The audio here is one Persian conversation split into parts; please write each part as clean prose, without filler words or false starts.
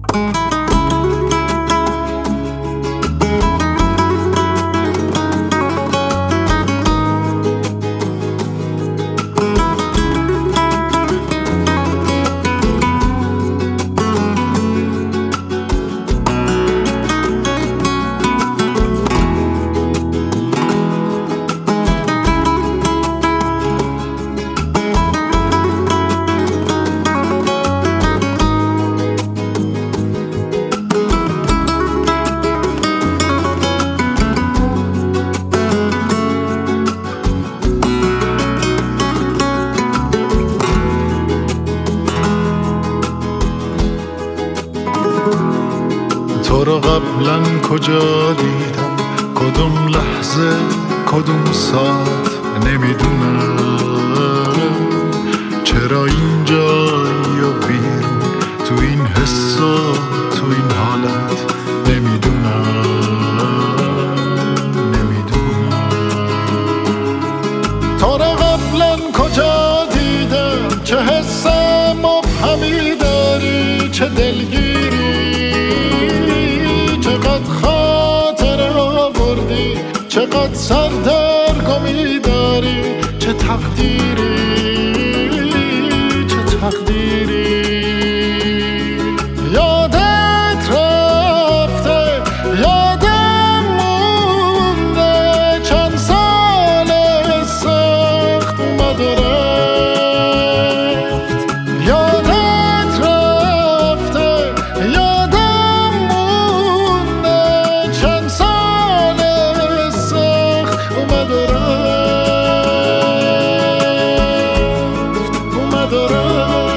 تو رو قبلا کجا دیدم، کدوم لحظه کدوم ساعت نمیدونم، چرا اینجایی و بیرون، تو این حس و تو این حالت نمیدونم. تو رو قبلا کجا دیدم، چه حس مبهمی داری، چه دلگیری، چقدر خاطره آوردی، چقدر سردرگمی داری، چه تقدیری، چه تقدیری. یادت رفته، یادم مونده، چند سال سخت اومد و رفت. یادت رفته، یادم مونده، چند سال سخت اومد و رفت، اومد و رفت.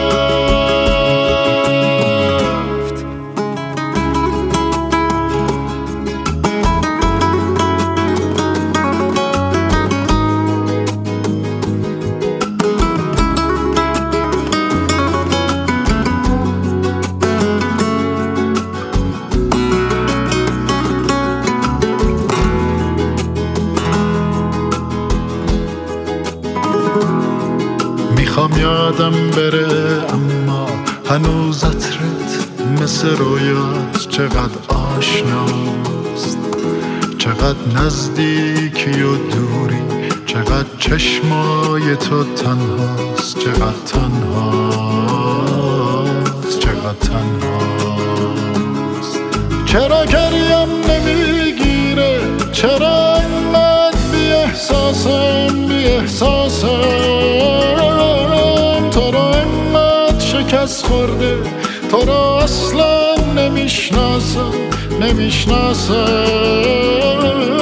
میخوام یادم بره اما هنوز عطرت مثل رویاست، چقدر آشناست، چقدر نزدیکی و دوری، چقدر چشمای تو تنهاست، چقدر تنهاست، چقدر تنهاست. چرا گریم نمیگیره، چرا انقدر بی احساسم، بی احساسم. تو رو انقدر شکست خورده، تو رو اصلا نمیشناسم، نمیشناسم.